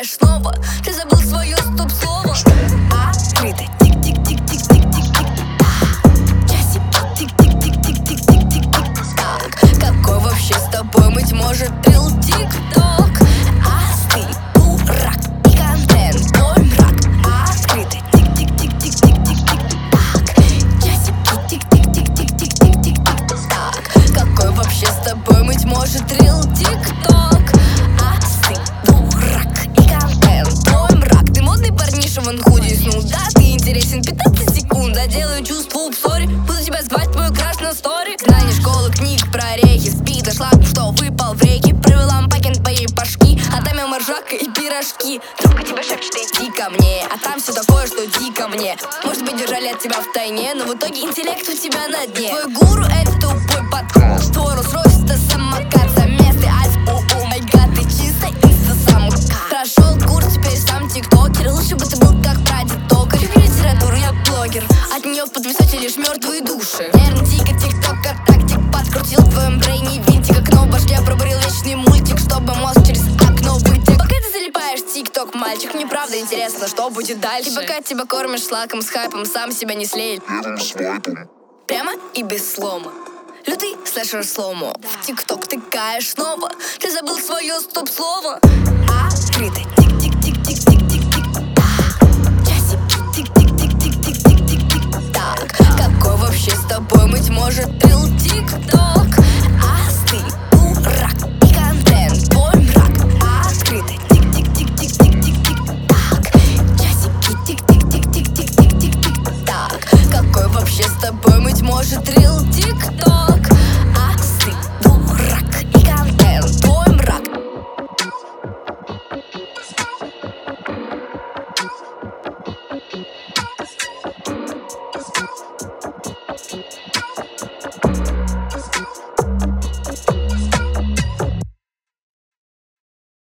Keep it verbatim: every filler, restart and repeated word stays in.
тыкаешь снова. Ты забыл свое стоп-слово. Открыто. Тик-тик-тик-тик-тик-тик-тик. Часики. Тик-тик-тик-тик-тик-тик-тик. Так, какой вообще с тобой, быть может, рил тик-ток? Остынь, дурак, и контент твой мрак. Открыто. Тик-тик-тик-тик-тик-тик-тик. Так, часики. Тик-тик-тик-тик-тик-тик-тик. Так, какой вообще с тобой, быть может, рил тик-ток? Остынь, дурак, и контент твой мрак. Ты модный парниша в инхуде, ну да, ты интересен пятнадцать секунд. А делаю чувство в ссоре, буду тебя звать твой краш на стори. Знание школы, книг про орехи, спид, дошла, что выпал в реки. Провела ампакин твоей башки, а там я моржака и пирожки. Трубка тебе шепчет, иди ко мне, а там все такое, что дико мне. Может быть, держали от тебя в тайне, но в итоге интеллект у тебя на дне. Твой гуру — это тупой подкол, твой Rolls-Royce — это самокат. Совместный альф, о май гад, ты чисто инста-самокат. Прошел курс, теперь сам тиктокер. Лучше бы ты был как прадед токарь. Люблю литературу, я блогер. От нее в подвисоте лишь мертвые души. Нервный тика, тиктокер, тактик подкрутил в твоем брейне винтик. Окно в башке пробурил вечный мультик, чтобы мозг через окно вытек. Пока ты залипаешь тикток, мальчик, мне правда интересно, что будет дальше. И пока тебя кормишь шлаком с хайпом, сам себя не слей первым свайпом. Прямо и без слома. Лютый слэшер слоумо. В тикток тыкаешь снова. Ты забыл свое стоп-слово. Открыто. Тик-тик-тик-тик-тик.